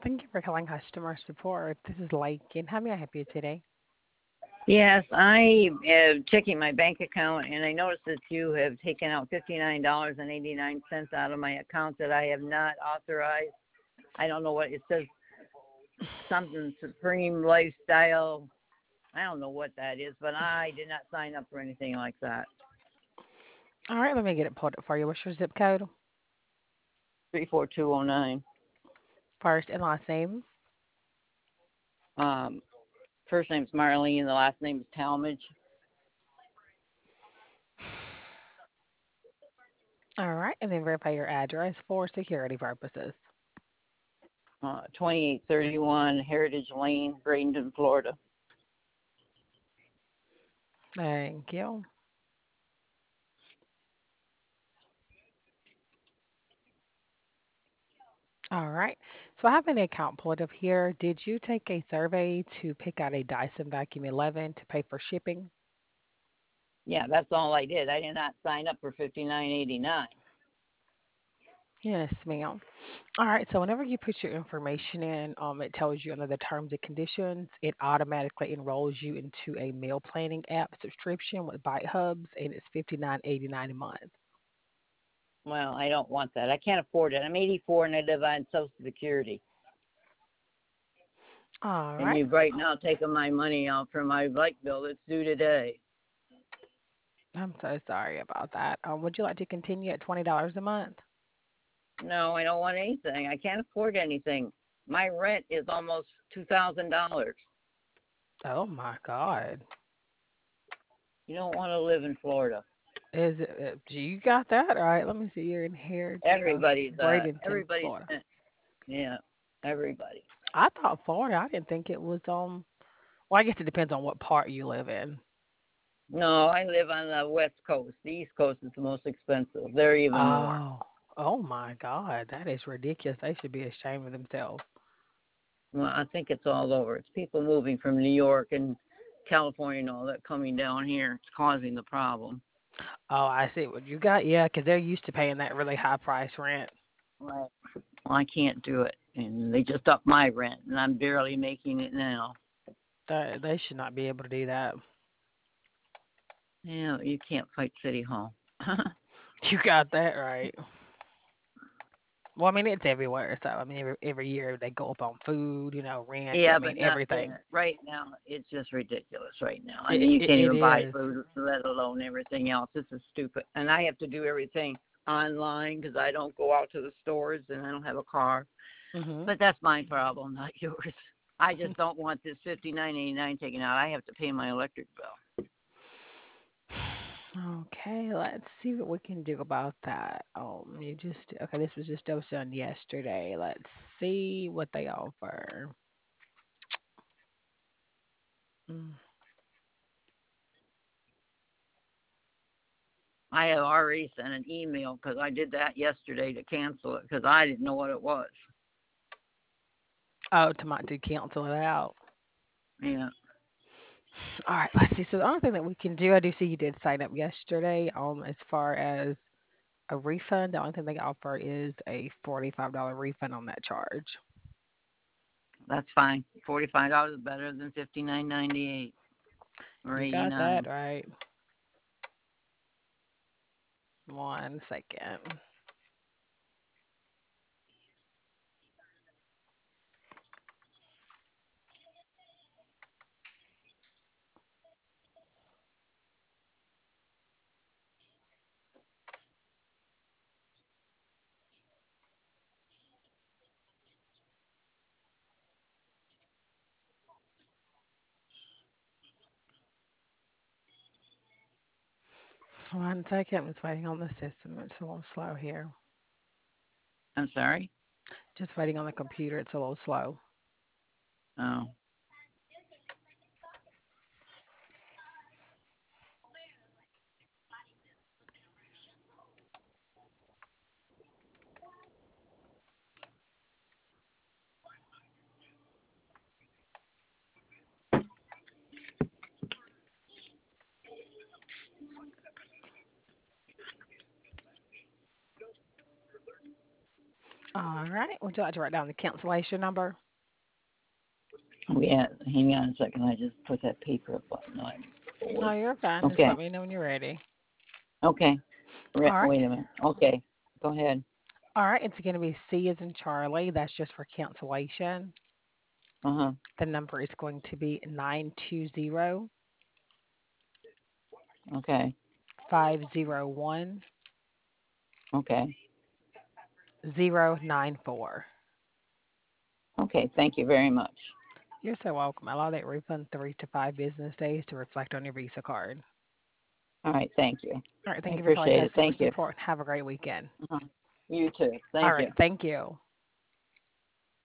Thank you for calling customer support. This is Lakin. How may I help you today? Yes, I am checking my bank account, and I noticed that you have taken out $59.89 out of my account that I have not authorized. I don't know what it says, something Supreme Lifestyle. I don't know what that is, but I did not sign up for anything like that. All right, let me get it pulled up for you. What's your zip code? 34209. First and last name. Um, First name's Marlene, the last name is Talmadge. All right, and then verify your address for security purposes. 2831 Heritage Lane, Bradenton, Florida. Thank you. All right. So I have an account pulled up here. Did you take a survey to pick out a Dyson Vacuum 11 to pay for shipping? Yeah, that's all I did. I did not sign up for 59.89. Yes, ma'am. All right. So whenever you put your information in, it tells you under the terms and conditions, it automatically enrolls you into a meal planning app subscription with Bite Hubs, and it's 59.89 a month. Well, I don't want that. I can't afford it. I'm 84 and I live on Social Security. All And right. you've right now taken my money out for my light bill that's due today. I'm so sorry about that. Would you like to continue at $20 a month? No, I don't want anything. I can't afford anything. My rent is almost $2,000. Oh my God. You don't want to live in Florida. Is it? You got that right? Let me see. You're in here, Bradenton, Everybody's, Florida. yeah, everybody. I thought Florida. I didn't think it was Well, I guess it depends on what part you live in. No, I live on the West Coast. The East Coast is the most expensive. They're even more. Oh, oh my God, that is ridiculous. They should be ashamed of themselves. Well, I think it's all over. It's people moving from New York and California and all that coming down here. It's causing the problem. Oh, I see what you got. Yeah, 'cause they're used to paying that really high price rent. Right. Well, I can't do it. And they just upped my rent, and I'm barely making it now. They should not be able to do that. Yeah, you can't fight City Hall. You got that right. Well, I mean, it's everywhere. So, I mean, every year they go up on food, rent. I Yeah, mean, but not everything. right now. It's just ridiculous right now. I It, mean, you it, can't it even buy is. food, let alone everything else. This is stupid. And I have to do everything online because I don't go out to the stores and I don't have a car. Mhm. But that's my problem, not yours. I just don't want this 59.89 taken out. I have to pay my electric bill. Okay, let's see what we can do about that. Okay, this was just done yesterday. Let's see what they offer. Mm. I have already sent an email because I did that yesterday to cancel it because I didn't know what it was. Oh, to cancel it out. Yeah, All right, let's see. So the only thing that we can do, I do see you did sign up yesterday. As far as a refund, the only thing they offer is a $45 refund on that charge. that's fine. $45 is better than 59.98 or You got that 89. right. 1 second. One second. It's waiting on the system. It's a little slow here. I'm sorry. Just waiting on the computer. It's a little slow. Oh, All All right. Would you like to write down the cancellation number? Oh, yeah. Hang on a second. I just put that paper up on my No, board. you're fine. Just Okay. let me know when you're ready. Okay. All right. Wait a minute. Okay. Go ahead. All right. It's going to be C as in Charlie. That's just for cancellation. Uh huh. The number is going to be 920 Okay. 501 Okay. 094. Okay. Thank you very much. You're so welcome. Allow that refund 3 to 5 business days to reflect on your Visa card. All right. Thank you. All right. I Thank you for calling appreciate it. customer Thank you. support. Have a great weekend. Uh-huh. You too. All Thank you. right. Thank you.